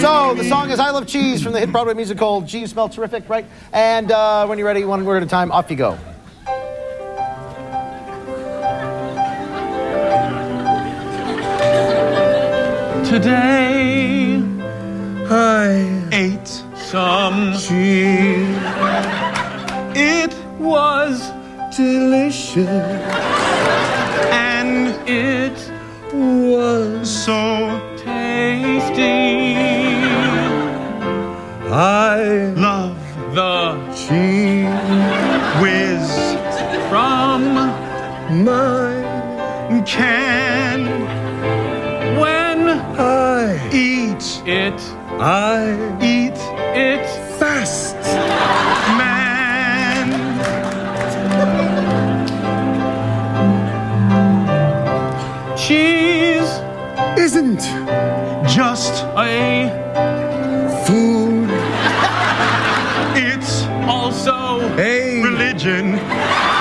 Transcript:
So, the song is I Love Cheese from the hit Broadway musical Cheese Smell Terrific, right? And when you're ready, one word at a time, off you go. Today, I ate some cheese. It was Delicious. and it Was so tasty. I Love the cheese whiz from my can. When I eat it, I eat it, fast. man. Cheese Isn't just a food it's also a religion.